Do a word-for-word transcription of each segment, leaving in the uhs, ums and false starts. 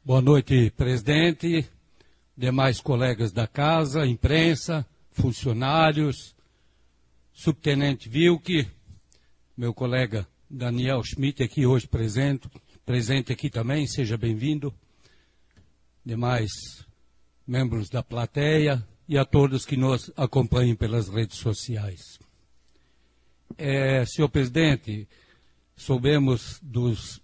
Boa noite, presidente, demais colegas da casa, imprensa, funcionários, subtenente Wilke, meu colega Daniel Schmidt aqui hoje presente, presente aqui também, seja bem-vindo, demais membros da plateia e a todos que nos acompanhem pelas redes sociais. É, senhor presidente, soubemos dos,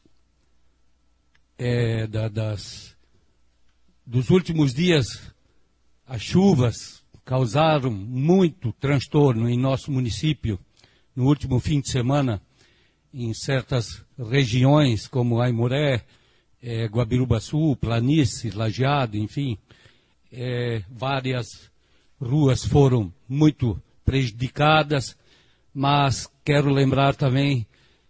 é, da, das, dos últimos dias, as chuvas causaram muito transtorno em nosso município no último fim de semana, em certas regiões como Aimoré, é, Guabirubaçu, Planície, Lajeado, enfim, é, várias ruas foram muito prejudicadas, mas quero lembrar também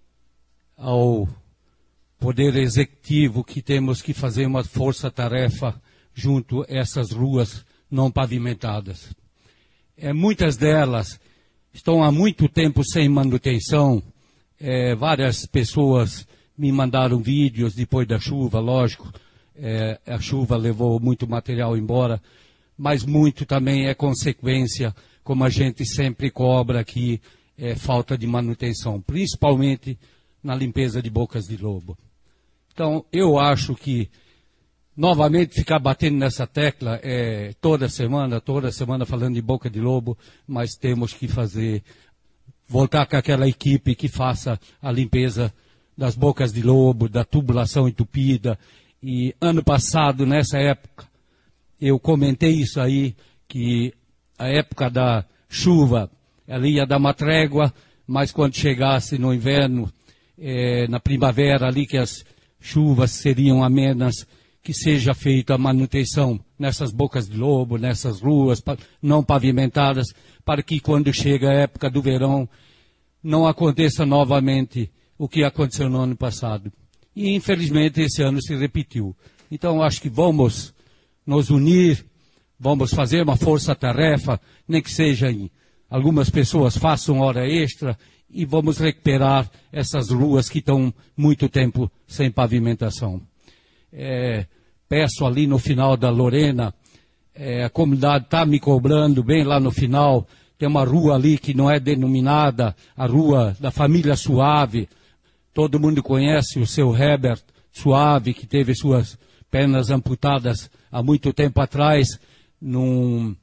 ao Poder Executivo que temos que fazer uma força-tarefa junto a essas ruas não pavimentadas. É, muitas delas estão há muito tempo sem manutenção. É, várias pessoas me mandaram vídeos depois da chuva, lógico, é, a chuva levou muito material embora, mas muito também é consequência, como a gente sempre cobra aqui, é, falta de manutenção, principalmente na limpeza de bocas de lobo. Então, eu acho que, novamente, ficar batendo nessa tecla é, toda semana, toda semana falando de boca de lobo, mas temos que fazer, voltar com aquela equipe que faça a limpeza das bocas de lobo, da tubulação entupida. E ano passado, nessa época, eu comentei isso aí, que a época da chuva, ela ia dar uma trégua, mas quando chegasse no inverno, eh, na primavera ali, que as chuvas seriam amenas, que seja feita a manutenção nessas bocas de lobo, nessas ruas não pavimentadas, para que quando chega a época do verão, não aconteça novamente o que aconteceu no ano passado. E infelizmente esse ano se repetiu. Então acho que vamos nos unir, vamos fazer uma força-tarefa, nem que seja em algumas pessoas façam hora extra, e vamos recuperar essas ruas que estão muito tempo sem pavimentação. É, peço ali no final da Lorena, é, a comunidade está me cobrando bem lá no final, tem uma rua ali que não é denominada a rua da família Suave. Todo mundo conhece o seu Herbert Suave, que teve suas pernas amputadas há muito tempo atrás, num,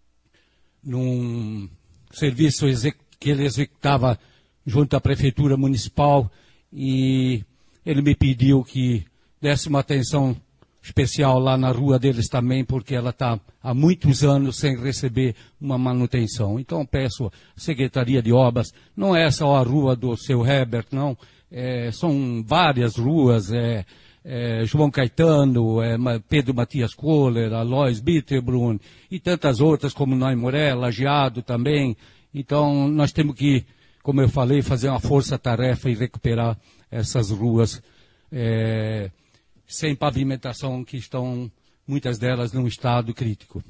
num serviço que ele executava junto à Prefeitura Municipal, e ele me pediu que desse uma atenção especial lá na rua deles também, porque ela está há muitos anos sem receber uma manutenção. Então peço à Secretaria de Obras, não é só a rua do seu Herbert, não, é, são várias ruas, é, é, João Caetano, é, Pedro Matias Kohler, Alois Bitterbrunn e tantas outras como Naimoré, Lajeado também. Então nós temos que, como eu falei, fazer uma força-tarefa e recuperar essas ruas é, sem pavimentação, que estão, muitas delas, num estado crítico.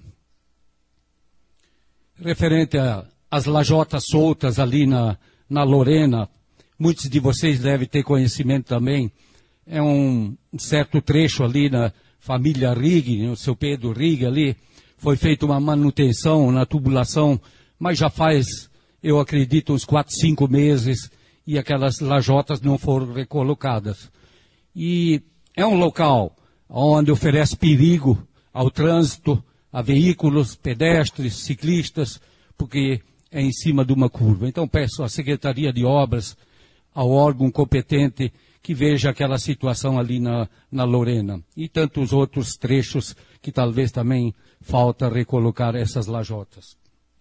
Referente às lajotas soltas ali na, na Lorena, muitos de vocês devem ter conhecimento também, é um certo trecho ali na família Rigg, o seu Pedro Rigg ali, foi feita uma manutenção na tubulação, mas já faz, eu acredito, uns quatro, cinco meses, e aquelas lajotas não foram recolocadas. E é um local onde oferece perigo ao trânsito, a veículos, pedestres, ciclistas, porque é em cima de uma curva. Então peço à Secretaria de Obras, ao órgão competente, que veja aquela situação ali na, na Lorena. E tantos outros trechos que talvez também falta recolocar essas lajotas.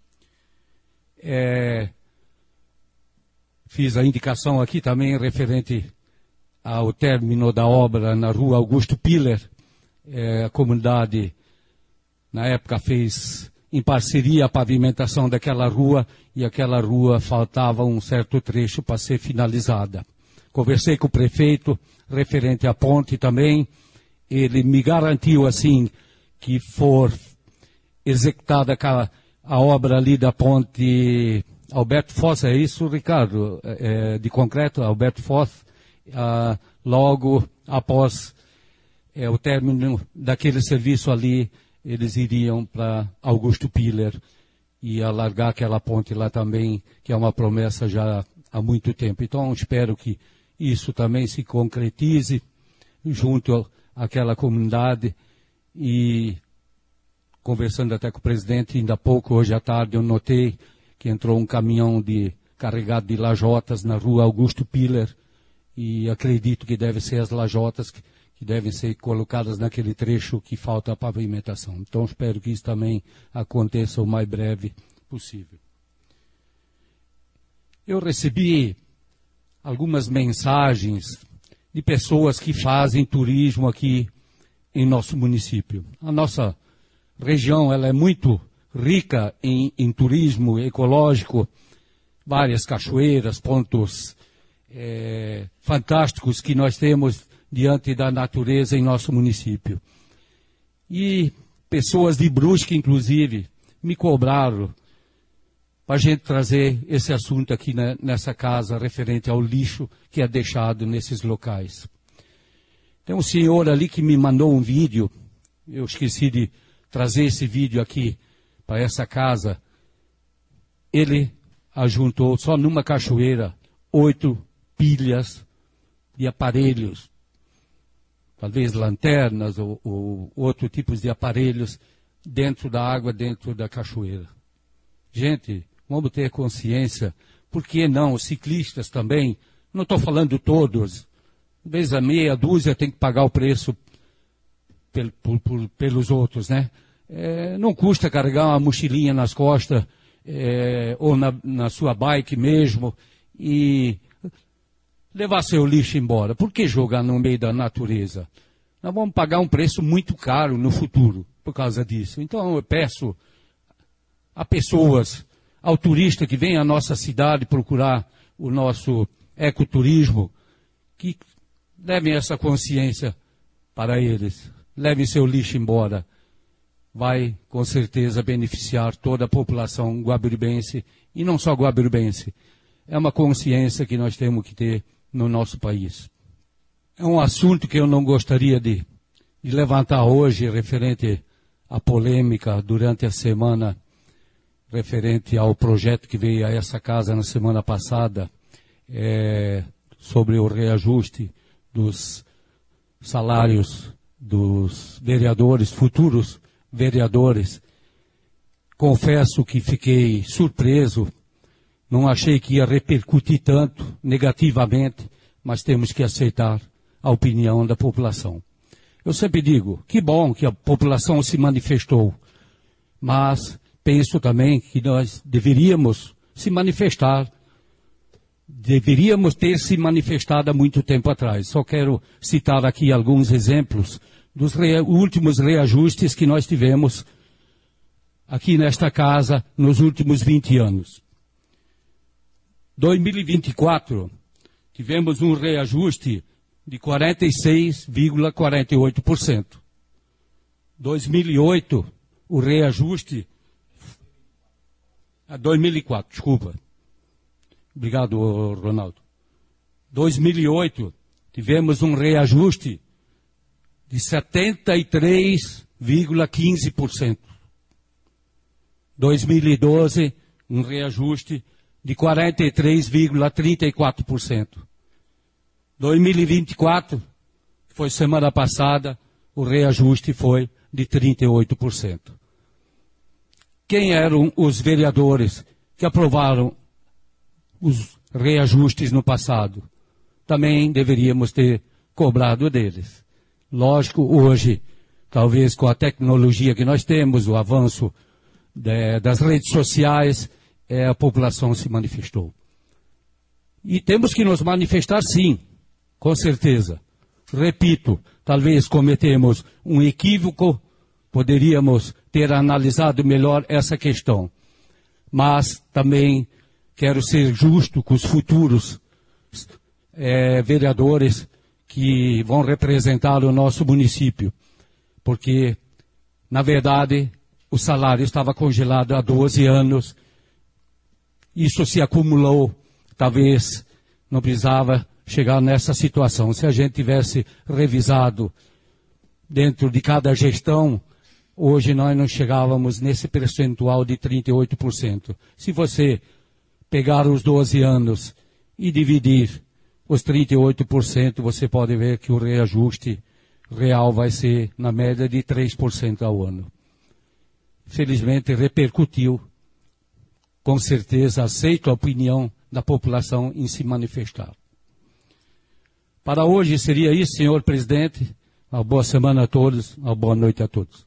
É, fiz a indicação aqui também referente ao término da obra na rua Augusto Piller. É, a comunidade, na época, fez em parceria a pavimentação daquela rua, e aquela rua faltava um certo trecho para ser finalizada. Conversei com o prefeito referente à ponte também. Ele me garantiu assim que for executada a, a obra ali da ponte Alberto Foz, é isso, Ricardo? É, de concreto, Alberto Foz, ah, logo após é, o término daquele serviço ali, eles iriam para Augusto Piller e alargar aquela ponte lá também, que é uma promessa já há muito tempo. Então, espero que isso também se concretize junto àquela comunidade. E conversando até com o presidente, ainda há pouco, hoje à tarde, eu notei que entrou um caminhão de, carregado de lajotas na rua Augusto Piller, e acredito que devem ser as lajotas que, que devem ser colocadas naquele trecho que falta a pavimentação. Então, espero que isso também aconteça o mais breve possível. Eu recebi algumas mensagens de pessoas que fazem turismo aqui em nosso município. A nossa região ela é muito rica em, em turismo ecológico, várias cachoeiras, pontos é, fantásticos que nós temos diante da natureza em nosso município. E pessoas de Brusque, inclusive, me cobraram para a gente trazer esse assunto aqui na, nessa casa, referente ao lixo que é deixado nesses locais. Tem um senhor ali que me mandou um vídeo, eu esqueci de trazer esse vídeo aqui para essa casa. Ele ajuntou só numa cachoeira oito pilhas de aparelhos, talvez lanternas ou, ou outro tipo de aparelhos dentro da água, dentro da cachoeira. Gente, vamos ter consciência, por que não os ciclistas também, não estou falando todos, talvez a meia dúzia tem que pagar o preço pel, por, por, pelos outros, né? É, não custa carregar uma mochilinha nas costas, é, ou na, na sua bike mesmo, e levar seu lixo embora. Por que jogar no meio da natureza? Nós vamos pagar um preço muito caro no futuro por causa disso. Então eu peço a pessoas, ao turista que vem à nossa cidade procurar o nosso ecoturismo, que levem essa consciência para eles. Levem seu lixo embora. Vai, com certeza, beneficiar toda a população guabirubense, e não só guabirubense. É uma consciência que nós temos que ter no nosso país. É um assunto que eu não gostaria de, de levantar hoje, referente à polêmica durante a semana, referente ao projeto que veio a essa casa na semana passada, é, sobre o reajuste dos salários dos vereadores, futuros vereadores. Confesso que fiquei surpreso, não achei que ia repercutir tanto negativamente, mas temos que aceitar a opinião da população. Eu sempre digo, que bom que a população se manifestou, mas penso também que nós deveríamos se manifestar, deveríamos ter se manifestado há muito tempo atrás. Só quero citar aqui alguns exemplos dos rea- últimos reajustes que nós tivemos aqui nesta casa nos últimos vinte anos. dois mil e vinte e quatro, tivemos um reajuste de quarenta e seis vírgula quarenta e oito por cento. dois mil e oito, o reajuste... Ah, dois mil e quatro, desculpa. Obrigado, Ronaldo. dois mil e oito, tivemos um reajuste de setenta e três vírgula quinze por cento. dois mil e doze, um reajuste de quarenta e três vírgula trinta e quatro por cento. dois mil e vinte e quatro, foi semana passada, o reajuste foi de trinta e oito por cento. Quem eram os vereadores que aprovaram os reajustes no passado? Também deveríamos ter cobrado deles. Lógico, hoje, talvez com a tecnologia que nós temos, o avanço de, das redes sociais, é, a população se manifestou. E temos que nos manifestar sim, com certeza. Repito, talvez cometemos um equívoco, poderíamos ter analisado melhor essa questão. Mas também quero ser justo com os futuros é, vereadores que vão representar o nosso município. Porque, na verdade, o salário estava congelado há doze anos. Isso se acumulou, talvez não precisava chegar nessa situação. Se a gente tivesse revisado dentro de cada gestão, hoje nós não chegávamos nesse percentual de trinta e oito por cento. Se você pegar os doze anos e dividir os trinta e oito por cento, você pode ver que o reajuste real vai ser na média de três por cento ao ano. Felizmente repercutiu, com certeza aceito a opinião da população em se manifestar. Para hoje seria isso, senhor presidente. Uma boa semana a todos, uma boa noite a todos.